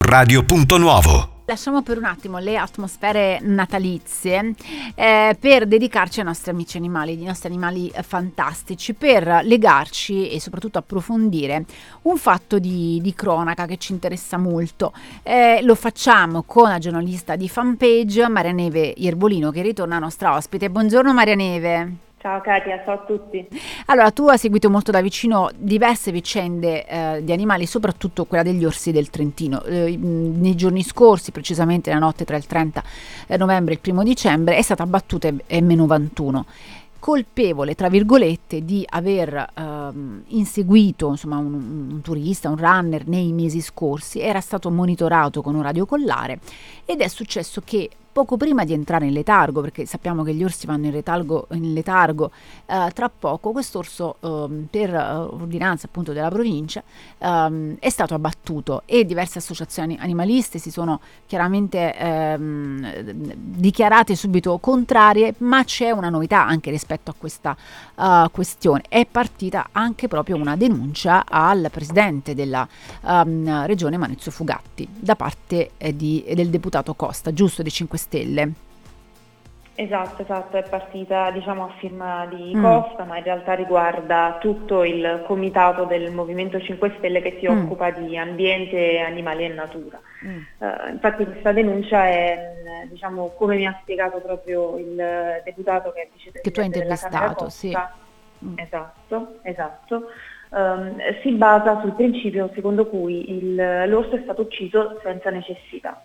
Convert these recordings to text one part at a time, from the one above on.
Radio.Nuovo. Lasciamo per un attimo le atmosfere natalizie per dedicarci ai nostri amici animali, ai nostri animali fantastici, per legarci e soprattutto approfondire un fatto di cronaca che ci interessa molto. Lo facciamo con la giornalista di Fanpage, Marianeve Iervolino, che ritorna nostra ospite. Buongiorno Marianeve. Ciao Katia, ciao a tutti. Allora, tu hai seguito molto da vicino diverse vicende di animali, soprattutto quella degli orsi del Trentino. Nei giorni scorsi, precisamente la notte tra il 30 novembre e il 1 dicembre, è stata abbattuta M91, colpevole, tra virgolette, di aver inseguito insomma, un turista, un runner nei mesi scorsi. Era stato monitorato con un radiocollare ed è successo che poco prima di entrare in letargo, perché sappiamo che gli orsi vanno in letargo tra poco, quest'orso per ordinanza appunto della provincia è stato abbattuto e diverse associazioni animaliste si sono chiaramente dichiarate subito contrarie, ma c'è una novità anche rispetto a questa questione. È partita anche proprio una denuncia al presidente della regione Manezio Fugatti da parte del deputato Costa, giusto, dei 5 Stelle. Esatto, è partita a firma di Costa, ma in realtà riguarda tutto il comitato del Movimento 5 Stelle che si occupa di ambiente, animali e natura. Infatti questa denuncia è, come mi ha spiegato proprio il deputato che è vicepresidente che tu hai intervistato, Costa, sì. Esatto. Si basa sul principio secondo cui l'orso è stato ucciso senza necessità.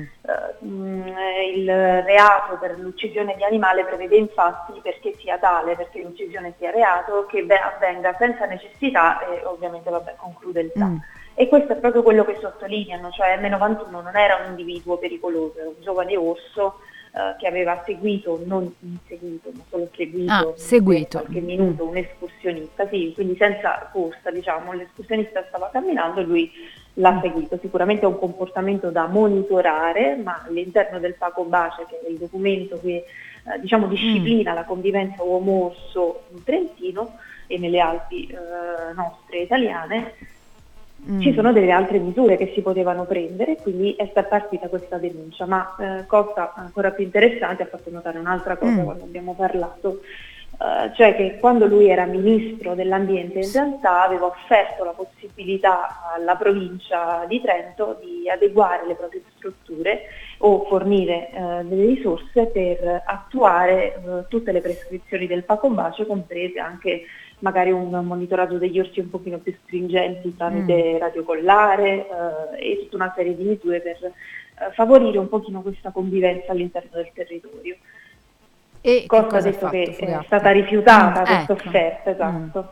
Il reato per l'uccisione di animale prevede infatti, perché l'uccisione sia reato, che avvenga senza necessità e ovviamente con crudeltà. E questo è proprio quello che sottolineano, cioè M91 non era un individuo pericoloso, era un giovane orso che aveva non inseguito, ma solo seguito qualche minuto un escursionista, sì, quindi senza corsa, l'escursionista stava camminando e lui l'ha seguito. Sicuramente è un comportamento da monitorare, ma all'interno del Pacobace, che è il documento che disciplina la convivenza uomo-orso in Trentino e nelle Alpi nostre italiane, ci sono delle altre misure che si potevano prendere, quindi è partita questa denuncia, ma cosa ancora più interessante, ha fatto notare un'altra cosa quando abbiamo parlato, cioè che quando lui era ministro dell'ambiente in realtà aveva offerto la possibilità alla provincia di Trento di adeguare le proprie strutture o fornire delle risorse per attuare tutte le prescrizioni del Pacobace, comprese anche magari un monitoraggio degli orsi un pochino più stringenti tramite radiocollare e tutta una serie di misure per favorire un pochino questa convivenza all'interno del territorio. E Costa ha detto che è stata rifiutata questa offerta, esatto.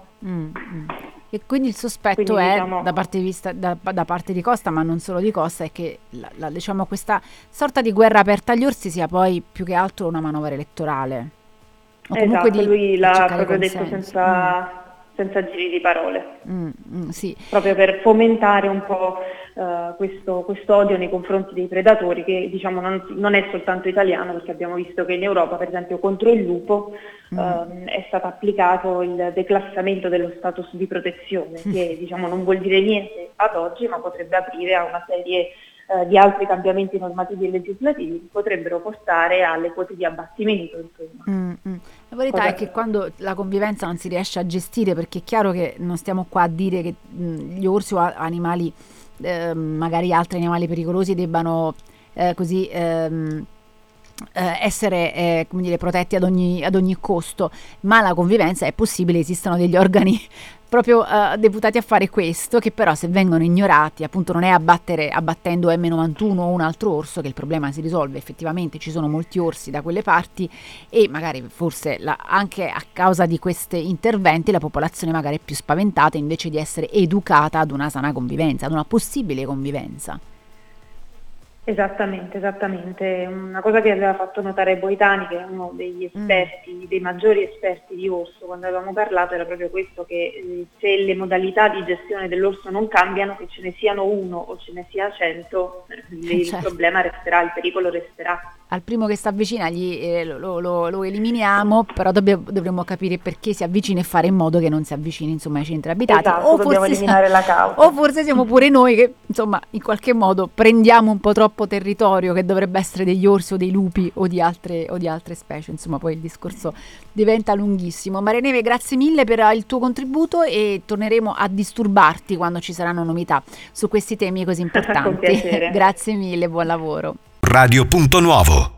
E quindi il sospetto è da parte di Costa, ma non solo di Costa, è che questa sorta di guerra aperta agli orsi sia poi più che altro una manovra elettorale. Esatto, lui l'ha proprio detto senza giri di parole, sì. Proprio per fomentare un po' questo odio nei confronti dei predatori, che non è soltanto italiano, perché abbiamo visto che in Europa, per esempio, contro il lupo è stato applicato il declassamento dello status di protezione, che non vuol dire niente ad oggi, ma potrebbe aprire a una serie di altri cambiamenti normativi e legislativi che potrebbero portare alle quote di abbattimento. La verità è che quando la convivenza non si riesce a gestire, perché è chiaro che non stiamo qua a dire che gli orsi o animali, magari altri animali pericolosi, debbano essere protetti ad ogni costo, ma la convivenza è possibile, esistono degli organi proprio deputati a fare questo, che però se vengono ignorati, appunto non è abbattendo M91 o un altro orso che il problema si risolve. Effettivamente ci sono molti orsi da quelle parti e magari forse anche a causa di questi interventi la popolazione magari è più spaventata invece di essere educata ad una sana convivenza, ad una possibile convivenza. Esattamente, esattamente. Una cosa che aveva fatto notare Boitani, che è uno degli esperti, dei maggiori esperti di orso, quando avevamo parlato, era proprio questo, che se le modalità di gestione dell'orso non cambiano, che ce ne siano uno o ce ne sia 100, il problema resterà, il pericolo resterà. Al primo che si avvicina lo eliminiamo, però dovremmo capire perché si avvicina e fare in modo che non si avvicini, insomma, ai centri abitati. Esatto, dobbiamo eliminare la causa. O forse siamo pure noi che, insomma, in qualche modo prendiamo un po' troppo territorio che dovrebbe essere degli orsi o dei lupi o di altre specie. Insomma, poi il discorso diventa lunghissimo. Marianeve, grazie mille per il tuo contributo e torneremo a disturbarti quando ci saranno novità su questi temi così importanti. Con piacere. Grazie mille, buon lavoro. Radio Punto Nuovo.